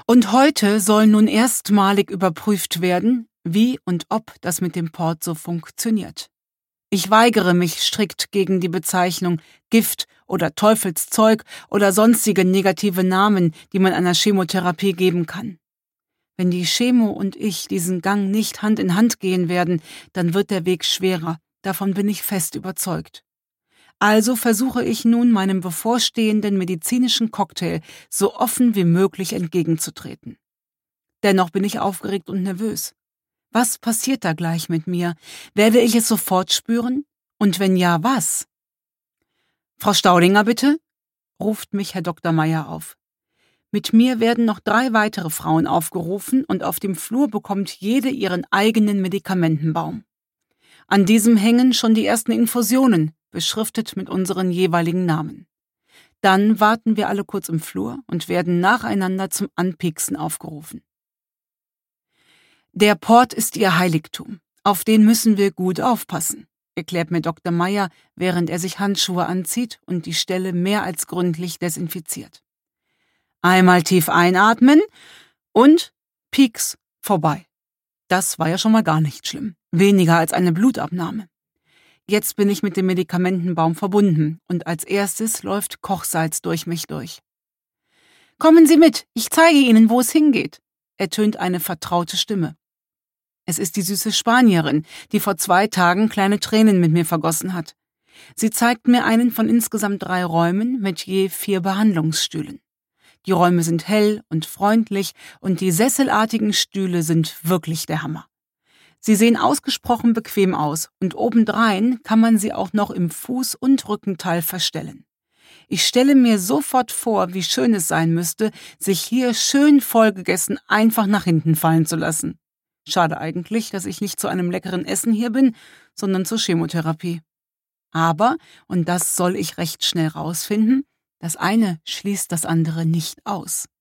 Und heute soll nun erstmalig überprüft werden, wie und ob das mit dem Port so funktioniert. Ich weigere mich strikt gegen die Bezeichnung Gift oder Teufelszeug oder sonstige negative Namen, die man einer Chemotherapie geben kann. Wenn die Chemo und ich diesen Gang nicht Hand in Hand gehen werden, dann wird der Weg schwerer, davon bin ich fest überzeugt. Also versuche ich nun meinem bevorstehenden medizinischen Cocktail so offen wie möglich entgegenzutreten. Dennoch bin ich aufgeregt und nervös. Was passiert da gleich mit mir? Werde ich es sofort spüren? Und wenn ja, was? »Frau Staudinger, bitte?« ruft mich Herr Dr. Meyer auf. Mit mir werden noch 3 weitere Frauen aufgerufen und auf dem Flur bekommt jede ihren eigenen Medikamentenbaum. An diesem hängen schon die ersten Infusionen, beschriftet mit unseren jeweiligen Namen. Dann warten wir alle kurz im Flur und werden nacheinander zum Anpieksen aufgerufen. Der Port ist ihr Heiligtum. Auf den müssen wir gut aufpassen, erklärt mir Dr. Meyer, während er sich Handschuhe anzieht und die Stelle mehr als gründlich desinfiziert. Einmal tief einatmen und Pieks, vorbei. Das war ja schon mal gar nicht schlimm. Weniger als eine Blutabnahme. Jetzt bin ich mit dem Medikamentenbaum verbunden und als erstes läuft Kochsalz durch mich durch. »Kommen Sie mit, ich zeige Ihnen, wo es hingeht«, ertönt eine vertraute Stimme. Es ist die süße Spanierin, die vor 2 Tagen kleine Tränen mit mir vergossen hat. Sie zeigt mir einen von insgesamt 3 Räumen mit je 4 Behandlungsstühlen. Die Räume sind hell und freundlich und die sesselartigen Stühle sind wirklich der Hammer. Sie sehen ausgesprochen bequem aus und obendrein kann man sie auch noch im Fuß- und Rückenteil verstellen. Ich stelle mir sofort vor, wie schön es sein müsste, sich hier schön vollgegessen einfach nach hinten fallen zu lassen. Schade eigentlich, dass ich nicht zu einem leckeren Essen hier bin, sondern zur Chemotherapie. Aber, und das soll ich recht schnell rausfinden, das eine schließt das andere nicht aus.